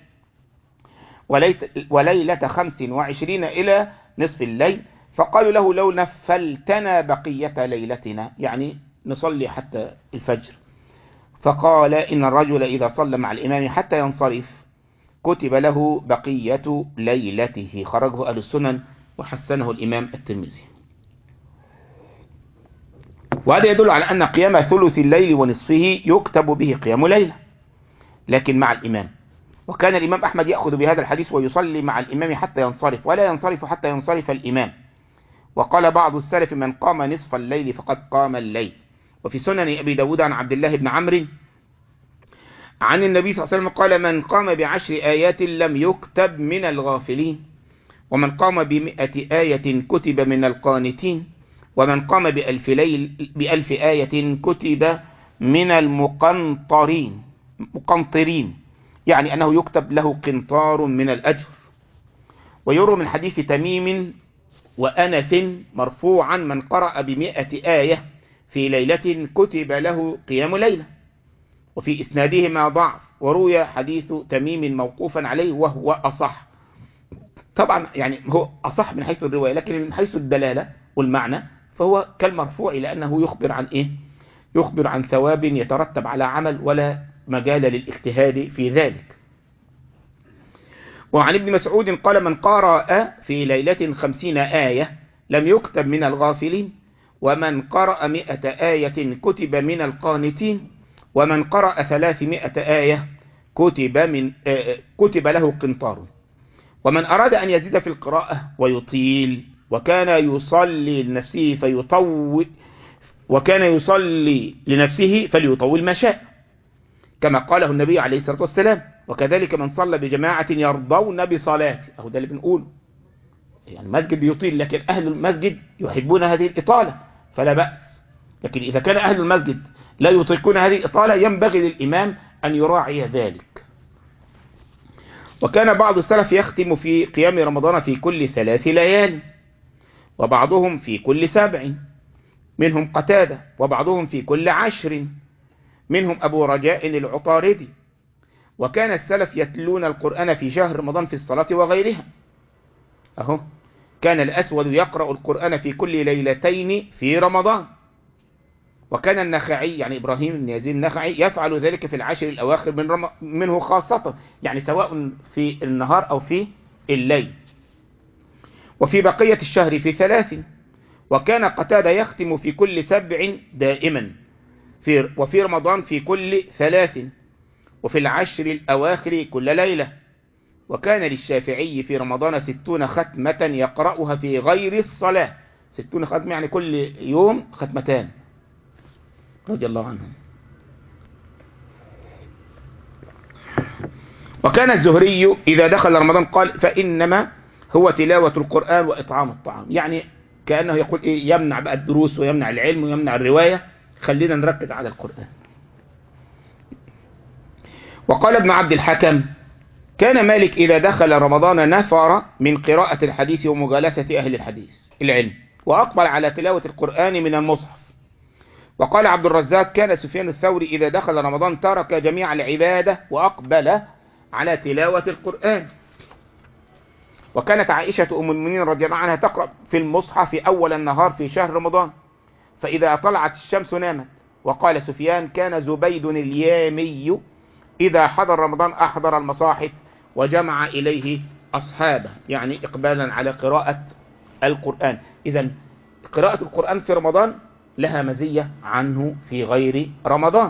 وليلة خمس وعشرين إلى نصف الليل، فقالوا له لو نفلتنا بقية ليلتنا يعني نصلي حتى الفجر. فقال إن الرجل إذا صلى مع الإمام حتى ينصرف كتب له بقية ليلته، خرجه أهل السنن وحسنه الإمام الترمذي. وهذا يدل على أن قيام ثلث الليل ونصفه يكتب به قيام ليلة لكن مع الإمام. وكان الإمام أحمد يأخذ بهذا الحديث ويصلي مع الإمام حتى ينصرف ولا ينصرف حتى ينصرف الإمام. وقال بعض السلف من قام نصف الليل فقد قام الليل. وفي سنن أبي داود عن عبد الله بن عمرو عن النبي صلى الله عليه وسلم قال من قام بعشر آيات لم يكتب من الغافلين، ومن قام بمئة آية كتب من القانتين، ومن قام بألف, ليل بألف آية كتب من المقنطرين مقنطرين يعني أنه يكتب له قنطار من الأجر. ويروى من حديث تميم وأنس مرفوعا من قرأ بمئة آية في ليلة كتب له قيام ليلة. وفي إسنادهما ضعف، وروي حديث تميم موقوفا عليه وهو أصح. طبعا يعني هو أصح من حيث الرواية، لكن من حيث الدلالة والمعنى فهو كالمرفوع، لأنه يخبر عن إيه؟ يخبر عن ثواب يترتب على عمل ولا مجال للاجتهاد في ذلك. وعن ابن مسعود قال: من قرأ في ليلة خمسين آية لم يكتب من الغافلين، ومن قرأ مئة آية كتب من القانتين، ومن قرأ ثلاثمائة آية كتب, من آه كتب له قنطار. ومن أراد أن يزيد في القراءة ويطيل وكان يصلي لنفسه فيطول وكان يصلي لنفسه فليطول ما شاء، كما قاله النبي عليه الصلاة والسلام: وكذلك من صلى بجماعة يرضون بصلاته. أهو ده اللي بنقوله، يعني المسجد يطيل لكن أهل المسجد يحبون هذه الإطالة فلا بأس. لكن إذا كان أهل المسجد لا يطيقون هذه الإطالة ينبغي للإمام أن يراعي ذلك. وكان بعض السلف يختم في قيام رمضان في كل ثلاث ليال، وبعضهم في كل سبع، منهم قتادة، وبعضهم في كل عشر، منهم أبو رجاء العطاردي. وكان السلف يتلون القرآن في شهر رمضان في الصلاة وغيرها. أهو كان الأسود يقرأ القرآن في كل ليلتين في رمضان. وكان النخعي يعني إبراهيم بن يزيد النخعي يفعل ذلك في العشر الأواخر من رم... منه خاصة، يعني سواء في النهار أو في الليل. وفي بقية الشهر في ثلاث. وكان قتادة يختم في كل سبع دائما، في وفي رمضان في كل ثلاث، وفي العشر الأواخر كل ليلة. وكان للشافعي في رمضان ستون ختمة يقرأها في غير الصلاة. ستون ختمة يعني كل يوم ختمتان رضي الله عنهم. وكان الزهري إذا دخل رمضان قال: فإنما هو تلاوة القرآن وإطعام الطعام. يعني كأنه يقول إيه؟ يمنع بقى الدروس ويمنع العلم ويمنع الرواية، خلينا نركز على القرآن. وقال ابن عبد الحكم: كان مالك إذا دخل رمضان نفر من قراءة الحديث ومجالسة أهل الحديث العلم، وأقبل على تلاوة القرآن من المصحف. وقال عبد الرزاق: كان سفيان الثوري إذا دخل رمضان ترك جميع العبادة وأقبل على تلاوة القرآن. وكانت عائشة أم المؤمنين رضي الله عنها تقرأ في المصحف أول النهار في شهر رمضان، فإذا طلعت الشمس نامت. وقال سفيان: كان زبيد اليامي إذا حضر رمضان أحضر المصاحف وجمع إليه أصحابه، يعني إقبالا على قراءة القرآن. إذن قراءة القرآن في رمضان لها مزية عنه في غير رمضان.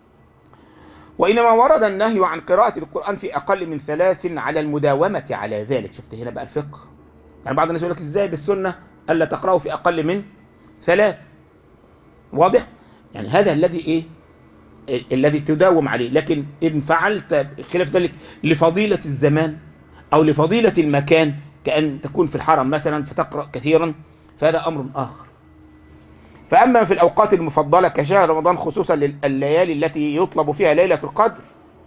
وإنما ورد النهي عن قراءة القرآن في أقل من ثلاث على المداومة على ذلك. شفت هنا بقى الفقه، يعني بعض الناس يقول لك إزاي بالسنة ألا تقرأه في أقل من ثلاث؟ واضح؟ يعني هذا الذي إيه الذي تداوم عليه. لكن إن فعلت خلاف ذلك لفضيلة الزمان أو لفضيلة المكان، كأن تكون في الحرم مثلا فتقرأ كثيرا، فهذا أمر آخر. فأما في الأوقات المفضلة كشهر رمضان، خصوصا الليالي التي يطلب فيها ليلة القدر،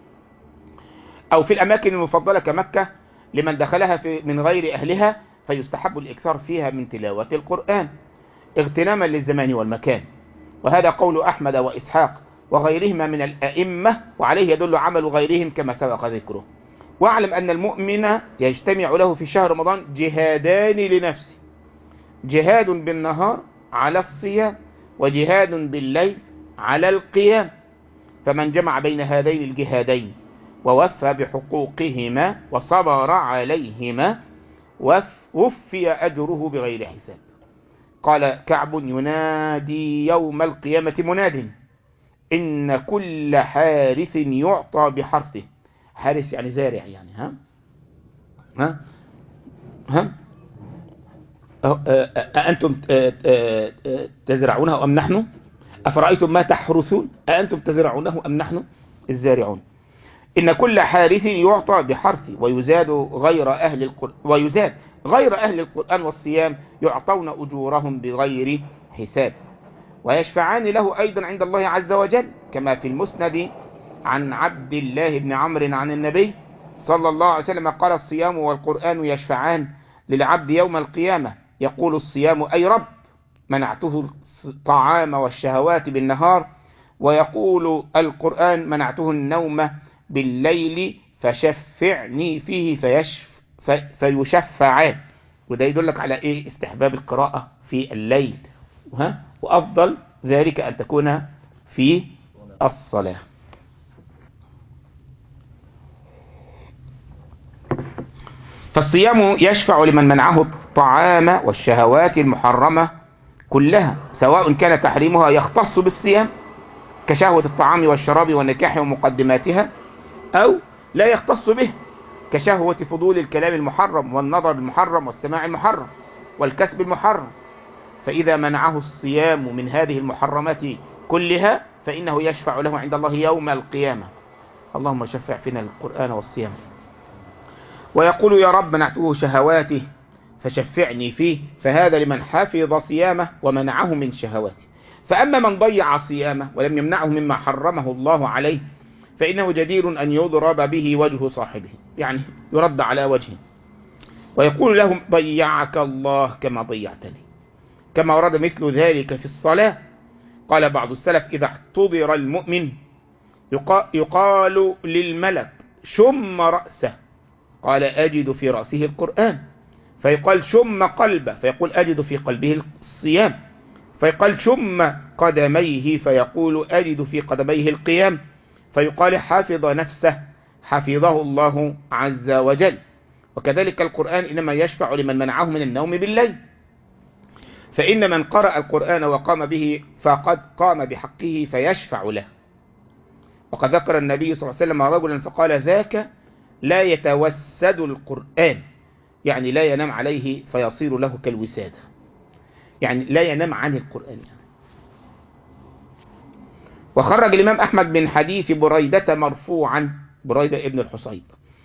أو في الأماكن المفضلة كمكة لمن دخلها في من غير أهلها، فيستحب الإكثار فيها من تلاوة القرآن اغتناما للزمان والمكان. وهذا قول أحمد وإسحاق وغيرهما من الأئمة، وعليه يدل عمل غيرهم كما سبق ذكره. واعلم أن المؤمن يجتمع له في شهر رمضان جهادان لنفسه: جهاد بالنهار على الصيام، وجهاد بالليل على القيام. فمن جمع بين هذين الجهادين ووفى بحقوقهما وصبر عليهما وفي أجره بغير حساب. قال كعب: ينادي يوم القيامة مناد: إن كل حارث يعطى بحرثه. حارث يعني زارع، يعني ها ها ها أأنتم تزرعونه أم نحن؟ أفرأيتم ما تحرثون أأنتم تزرعونه أم نحن الزارعون؟ إن كل حارث يعطى بحرثه، ويزاد غير أهل القرآن ويزاد غير أهل القرآن والصيام يعطون أجورهم بغير حساب، ويشفعان له أيضا عند الله عز وجل، كما في المسند عن عبد الله بن عمرو عن النبي صلى الله عليه وسلم قال: الصيام والقرآن يشفعان للعبد يوم القيامة، يقول الصيام: أي رب، منعته الطعام والشهوات بالنهار ويقول القرآن منعته النوم بالليل فشفعني فيه فيشف فيشفعان. وده يدلك على ايه؟ استحباب القراءة في الليل، ها؟ وأفضل ذلك أن تكون في الصلاة. فالصيام يشفع لمن منعه الطعام والشهوات المحرمة كلها، سواء كان تحريمها يختص بالصيام كشهوة الطعام والشراب والنكاح ومقدماتها، أو لا يختص به كشهوة فضول الكلام المحرم والنظر المحرم والسماع المحرم والكسب المحرم. فإذا منعه الصيام من هذه المحرمات كلها فإنه يشفع له عند الله يوم القيامة. اللهم شفع فينا القرآن والصيام. ويقول يا رب منعته شهواته فشفعني فيه، فهذا لمن حفظ صيامه ومنعه من شهواته. فأما من ضيع صيامه ولم يمنعه مما حرمه الله عليه فإنه جدير أن يضرب به وجه صاحبه، يعني يرد على وجهه، ويقول له ضيعك الله كما ضيعتني. كما ورد مثل ذلك في الصلاة. قال بعض السلف إذا احتضر المؤمن يقال للملك شم رأسه، قال أجد في رأسه القرآن، فيقال شم قلبه، فيقول أجد في قلبه الصيام، فيقال شم قدميه، فيقول أجد في قدميه القيام، فيقال حافظ نفسه حفظه الله عز وجل. وكذلك القرآن إنما يشفع لمن منعه من النوم بالليل، فإن من قرأ القرآن وقام به فقد قام بحقه فيشفع له. وقد ذكر النبي صلى الله عليه وسلم رجلا فقال ذاك لا يتوسد القرآن، يعني لا ينام عليه فيصير له كالوسادة، يعني لا ينام عن القرآن يعني. وخرج الإمام أحمد من حديث بريدة مرفوعا، بريدة ابن الحصيب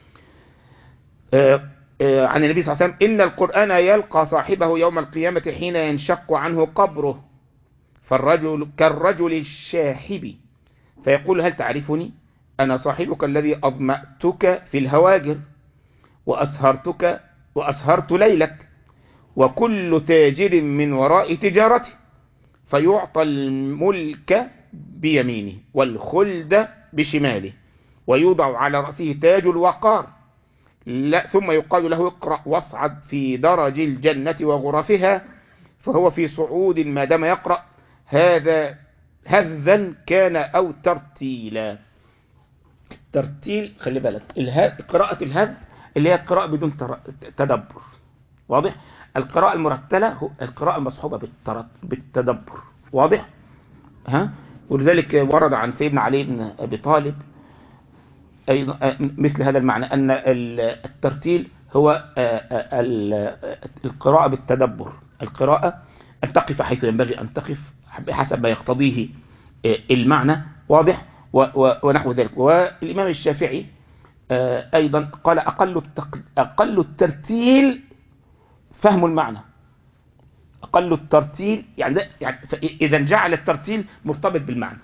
آه آه عن النبي صلى الله عليه وسلم إن القرآن يلقى صاحبه يوم القيامة حين ينشق عنه قبره فالرجل كالرجل الشاحب فيقول هل تعرفني؟ أنا صاحبك الذي أظمأتك في الهواجر وأسهرتك وأسهرت ليلك، وكل تاجر من وراء تجارته فيعطى الملك بيمينه والخلد بشماله ويوضع على رأسه تاج الوقار، لا ثم يقال له اقرأ واصعد في درج الجنة وغرفها، فهو في صعود ما دام يقرأ هذا هذا كان أو ترتيلا. ترتيل خلي بالك، قراءة الهذ اللي هي القراءة بدون تدبر، واضح؟ القراءة المرتلة هو القراءة المصحوبة بالتدبر، واضح؟ ها؟ ولذلك ورد عن سيدنا علي بن أبي طالب أيضا مثل هذا المعنى، أن الترتيل هو القراءة بالتدبر، القراءة أن تقف حيث ينبغي أن تقف بحسب ما يقتضيه المعنى، واضح؟ ونحو ذلك. والإمام الشافعي أيضا قال أقل أقل الترتيل فهم المعنى، أقل الترتيل يعني, يعني إذا جعل الترتيل مرتبط بالمعنى.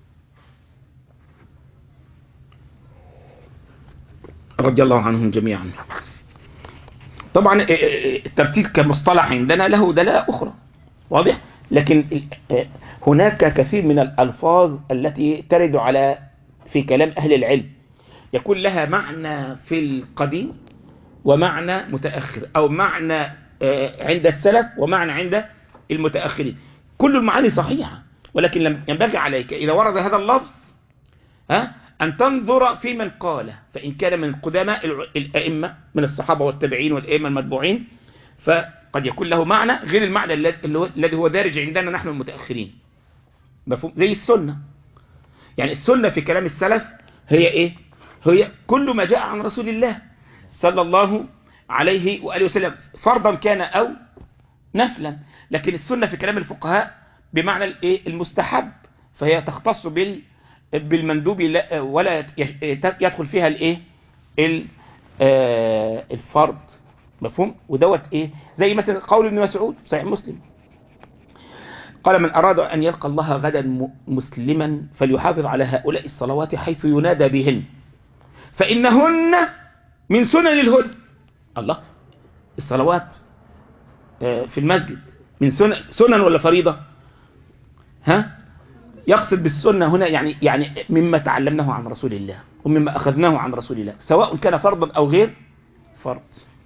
رضي الله عنهم جميعا. طبعا الترتيل كمصطلح عندنا له دلالة أخرى، واضح؟ لكن هناك كثير من الألفاظ التي ترد على في كلام أهل العلم يكون لها معنى في القديم ومعنى متأخر، أو معنى عند السلف ومعنى عند المتأخرين. كل المعاني صحيحة، ولكن لم ينبغي عليك إذا ورد هذا اللفظ ها أن تنظر في من قاله، فإن كان من قدماء الأئمة من الصحابة والتابعين والأئمة المتبوعين فقد يكون له معنى غير المعنى الذي هو دارج عندنا نحن المتأخرين. مفهوم؟ زي السنة، يعني السنة في كلام السلف هي إيه؟ هي كل ما جاء عن رسول الله صلى الله عليه وآله وسلم فرضا كان أو نفلا. لكن السنة في كلام الفقهاء بمعنى الإيه؟ المستحب، فهي تختص بال بالمندوب ولا يدخل فيها الايه الفرض. مفهوم؟ ودوت ايه زي مثلا قول ابن مسعود صحيح مسلم قال من اراد ان يلقى الله غدا مسلما فليحافظ على هؤلاء الصلوات حيث ينادى بهن فانهن من سنن الهدى. الله، الصلوات في المسجد من سنن سنن ولا فريضة؟ ها يقصد بالسنة هنا يعني يعني مما تعلمناه عن رسول الله ومما أخذناه عن رسول الله، سواء كان فرضا أو غير فرض.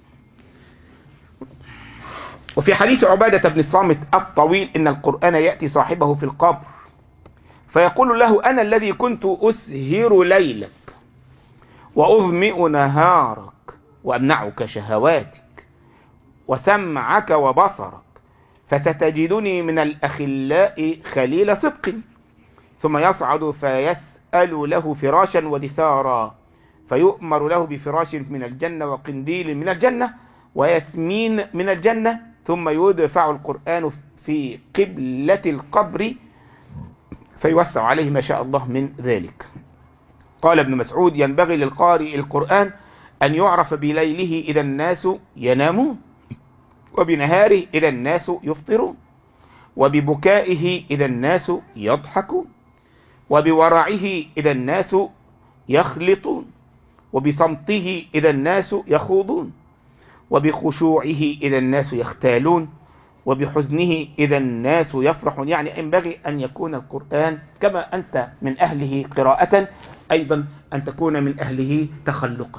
وفي حديث عبادة بن الصامت الطويل إن القرآن يأتي صاحبه في القبر فيقول له أنا الذي كنت أسهر ليلك وأظمئ نهارك وأمنعك شهواتك وسمعك وبصرك، فستجدني من الأخلاء خليل صدق. ثم يصعد فيسأل له فراشا ودثارا فيؤمر له بفراش من الجنة وقنديل من الجنة وياسمين من الجنة، ثم يدفع القرآن في قبلة القبر فيوسع عليه ما شاء الله من ذلك. قال ابن مسعود ينبغي للقارئ القرآن أن يعرف بليله إذا الناس ينامون، وبنهاره إذا الناس يفطرون، وببكائه إذا الناس يضحكون، وبورعه إذا الناس يخلطون، وبصمته إذا الناس يخوضون، وبخشوعه إذا الناس يختالون، وبحزنه إذا الناس يفرحون. يعني ينبغي أن يكون القرآن كما أنت من أهله قراءة أيضا أن تكون من أهله تخلقا.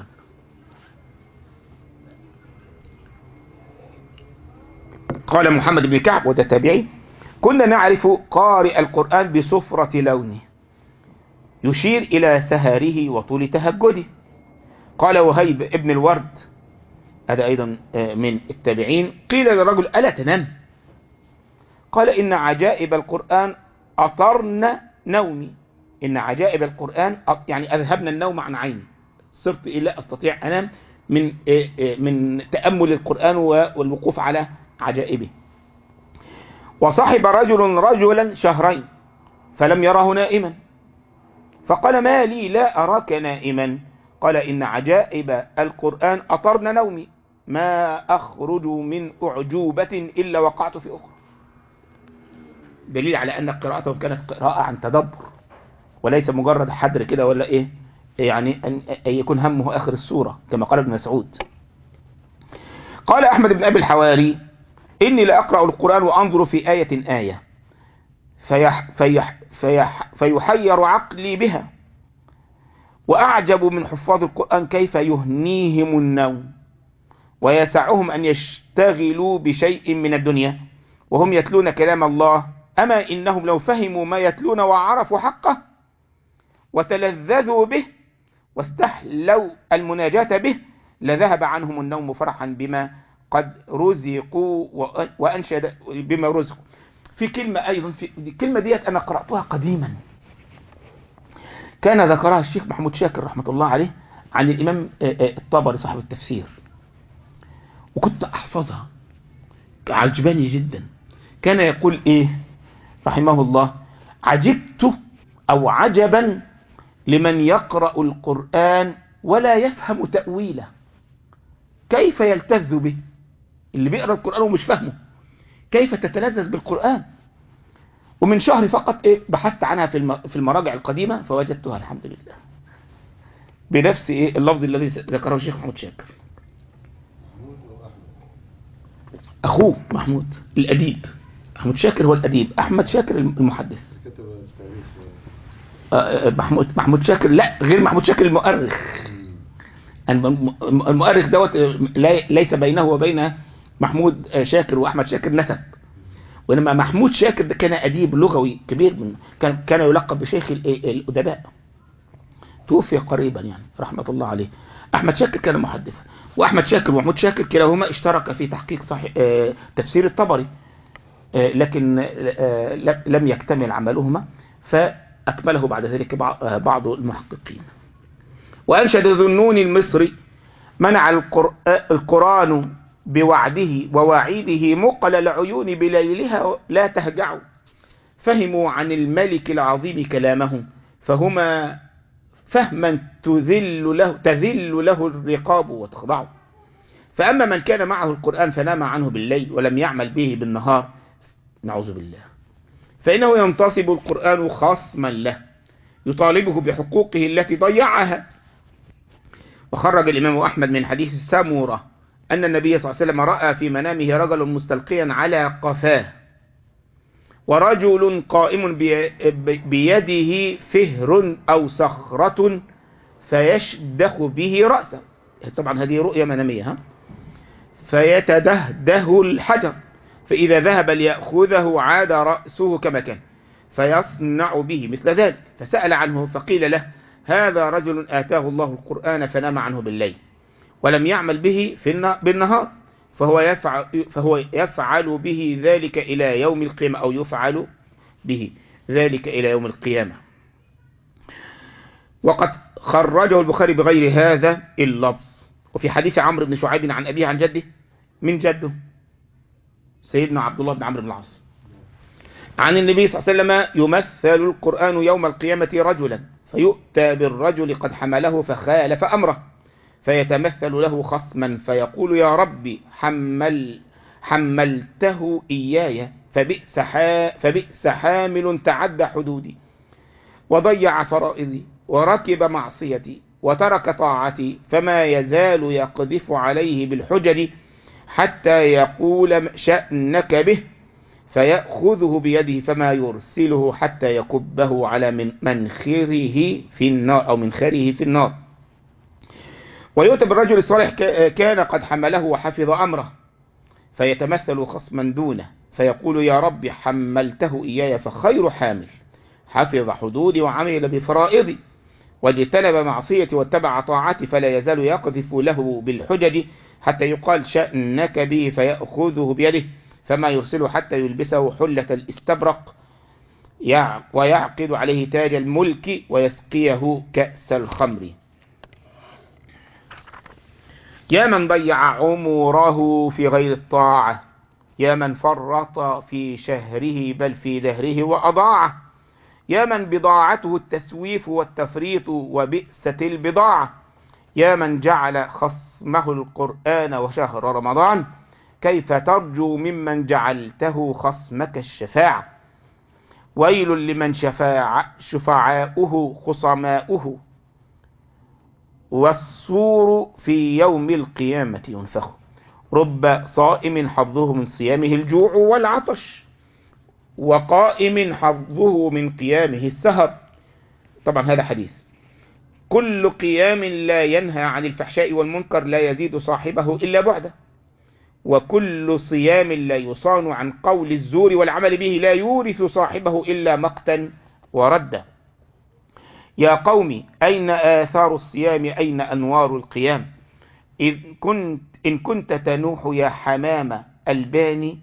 قال محمد بن كعب وده تابعي كنا نعرف قارئ القرآن بصفرة لونه يشير إلى سهره وطول تهجده. قال وهيب ابن الورد هذا أيضا من التابعين قيل للرجل ألا تنام؟ قال إن عجائب القرآن أطرن نومي، إن عجائب القرآن يعني أذهبنا النوم عن عيني، صرت لا أستطيع أنام من من تأمل القرآن والوقوف على عجائبه. وصاحب رجل رجلا شهرين فلم يره نائما فقال ما لي لا أراك نائما؟ قال إن عجائب القرآن أطرن نومي ما أخرج من أعجوبة إلا وقعت في أخرى. دليل على أن قراءتهم كانت قراءة عن تدبر وليس مجرد حدر كده ولا إيه، يعني أن يكون همه آخر السورة كما قال ابن مسعود. قال أحمد بن أبي الحواري إني لأقرأ القرآن وأنظر في آية آية فيح فيح فيح فيحير عقلي بها، وأعجب من حفاظ القرآن كيف يهنيهم النوم ويسعهم أن يشتغلوا بشيء من الدنيا وهم يتلون كلام الله. أما إنهم لو فهموا ما يتلون وعرفوا حقه وتلذذوا به واستحلوا المناجاة به لذهب عنهم النوم فرحا بما قد رزقوا وأنشد بما رزقوا. في كلمة أيضا في الكلمة ديت أنا قرأتها قديما كان ذكرها الشيخ محمود شاكر رحمة الله عليه عن الإمام الطبري صاحب التفسير، وكنت أحفظها عجباني جدا. كان يقول إيه رحمه الله عجبت أو عجبا لمن يقرأ القرآن ولا يفهم تأويله، كيف يلتذ به؟ اللي بيقرأ القرآن ومش فهمه كيف تتلذذ بالقرآن؟ ومن شهر فقط إيه بحثت عنها في في المراجع القديمة فوجدتها الحمد لله بنفس إيه اللفظ الذي ذكره الشيخ محمود شاكر. أخوه محمود الأديب، محمود شاكر هو الأديب، أحمد شاكر المحدث. محمود محمود شاكر لا غير محمود شاكر المؤرخ. المؤرخ دوت ليس بينه وبين محمود شاكر وأحمد شاكر نسب، وإنما محمود شاكر ده كان أديب لغوي كبير من كان كان يلقب بشيخ الأدباء، توفي قريبا يعني رحمة الله عليه. أحمد شاكر كان محدثا، وأحمد شاكر ومحمود شاكر كلاهما اشترك في تحقيق صحيح تفسير الطبري، لكن لم يكتمل عملهما فأكمله بعد ذلك بعض المحققين. وأنشد ذنون المصري منع القرآن بوعده وواعيده مقل العيون بليلها لا تهجعوا، فهموا عن الملك العظيم كلامه فهما فهما تذل له, تذل له الرقاب وتخضع. فأما من كان معه القرآن فنام عنه بالليل ولم يعمل به بالنهار نعوذ بالله فإنه ينتصب القرآن خصما له يطالبه بحقوقه التي ضيعها. وخرج الإمام أحمد من حديث السامورة أن النبي صلى الله عليه وسلم رأى في منامه رجل مستلقيا على قفاه ورجل قائم بيده فهر أو صخرة فيشدخ به رأسه. طبعا هذه رؤية منامية. ها؟ فيتدهده الحجر، فإذا ذهب ليأخذه عاد رأسه كما كان، فيصنع به مثل ذلك. فسأل عنه فقيل له هذا رجل آتاه الله القرآن فنام عنه بالليل ولم يعمل به في بالنهار، فهو يفعل, فهو يفعل به ذلك إلى يوم القيامة، أو يفعل به ذلك إلى يوم القيامة. وقد خرجه البخاري بغير هذا اللفظ. وفي حديث عمرو بن شعيب عن أبيه عن جده، من جده سيدنا عبد الله بن عمرو بن العاص، عن النبي صلى الله عليه وسلم يمثل القرآن يوم القيامة رجلا فيؤتى بالرجل قد حمله فخالف أمره فيتمثل له خصما فيقول يا ربي حمل حملته إياي فبئس, فبئس حامل تعدى حدودي وضيع فرائضي وركب معصيتي وترك طاعتي، فما يزال يقذف عليه بالحجج حتى يقول شأنك به، فيأخذه بيده فما يرسله حتى يكبه على من منخره في النار أو منخره في النار. ويؤتى بالرجل الصالح كان قد حمله وحفظ أمره فيتمثل خصما دونه فيقول يا رب حملته إياي فخير حامل حفظ حدودي وعمل بفرائضي واجتنب معصيتي واتبع طاعتي، فلا يزال يقذف له بالحجج حتى يقال شأنك به، فيأخذه بيده فما يرسله حتى يلبسه حلة الاستبرق ويعقد عليه تاج الملك ويسقيه كأس الخمر. يا من ضيع عمره في غير الطاعة، يا من فرط في شهره بل في دهره وأضاعه، يا من بضاعته التسويف والتفريط وبئست البضاعة، يا من جعل خصمه القرآن وشهر رمضان، كيف ترجو ممن جعلته خصمك الشفاعة؟ ويل لمن شفاع شفعاؤه خصماؤه والصور في يوم القيامة ينفخ، رب صائم حظه من صيامه الجوع والعطش وقائم حظه من قيامه السهر. طبعا هذا حديث. كل قيام لا ينهى عن الفحشاء والمنكر لا يزيد صاحبه إلا بعده، وكل صيام لا يصان عن قول الزور والعمل به لا يورث صاحبه إلا مقتا وردا. يا قوم أين آثار الصيام أين أنوار القيام؟ إذ كنت إن كنت تنوح يا حمام الباني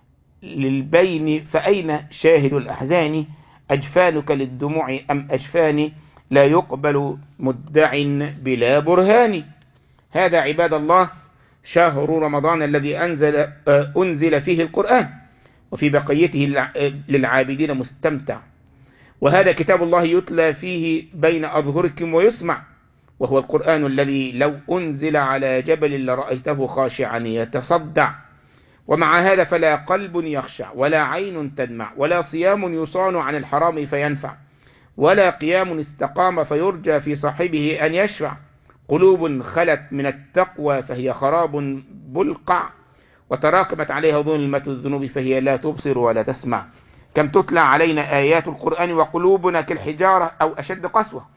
للبين فأين شاهد الأحزان؟ أجفانك للدموع أم أجفاني لا يقبل مدع بلا برهان. هذا عباد الله شهر رمضان الذي أنزل, أنزل فيه القرآن وفي بقيته للعابدين مستمتع، وهذا كتاب الله يتلى فيه بين أظهركم ويسمع، وهو القرآن الذي لو أنزل على جبل لرأيته خاشعا يتصدع. ومع هذا فلا قلب يخشع ولا عين تدمع ولا صيام يصان عن الحرام فينفع ولا قيام استقام فيرجى في صاحبه أن يشفع. قلوب خلت من التقوى فهي خراب بلقع وتراكمت عليها ظلمة الذنوب فهي لا تبصر ولا تسمع. كم تتلى علينا آيات القرآن وقلوبنا كالحجارة أو أشد قسوة،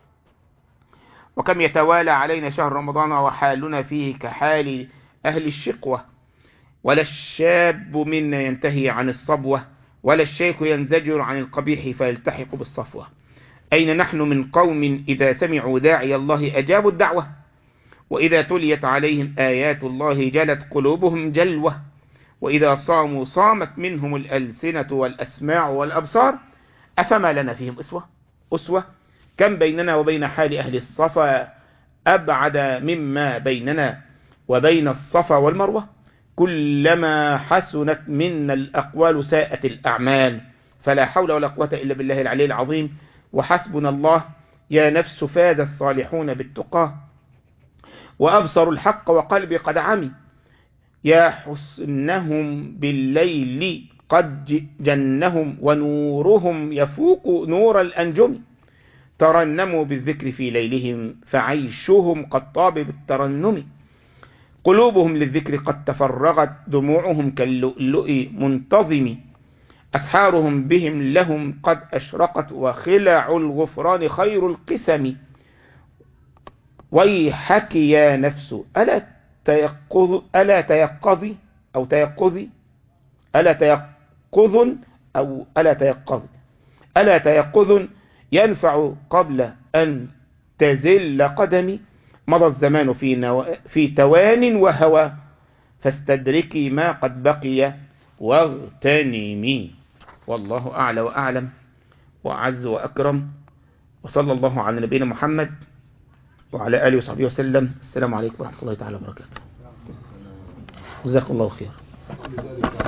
وكم يتوالى علينا شهر رمضان وحالنا فيه كحال أهل الشقوة. ولا الشاب منا ينتهي عن الصبوة ولا الشيخ ينزجر عن القبيح فيلتحق بالصفوة. أين نحن من قوم إذا سمعوا داعي الله أجابوا الدعوة، وإذا تليت عليهم آيات الله جلت قلوبهم جلوة، وإذا صاموا صامت منهم الألسنة والأسماع والأبصار، أفما لنا فيهم أسوة أسوة كم بيننا وبين حال أهل الصفا أبعد مما بيننا وبين الصفا والمروة. كلما حسنت منا الأقوال ساءت الأعمال، فلا حول ولا قوة إلا بالله العلي العظيم وحسبنا الله. يا نفس فاز الصالحون بالتقى وأبصروا الحق وقلبي قد عمي، يا حسنهم بالليل قد جنهم ونورهم يفوق نور الأنجم، ترنموا بالذكر في ليلهم فعيشهم قد طاب بالترنم، قلوبهم للذكر قد تفرغت دموعهم كاللؤلؤ منتظم، أسحارهم بهم لهم قد أشرقت وخلع الغفران خير القسم. ويحك يا نفس ألا تيقظ ألا تيقظي أو تيقظي ألا تيقظ أو ألا تيقظ ألا تيقظ ينفع قبل أن تزل قدمي. مضى الزمان في, نو... في توان وهوى فاستدركي ما قد بقي واغتنمي. والله أعلى وأعلم وأعز وأكرم، وصلى الله على نبينا محمد وعلى آله وصحبه وسلم. السلام عليكم ورحمة الله تعالى وبركاته. جزاكم الله خير.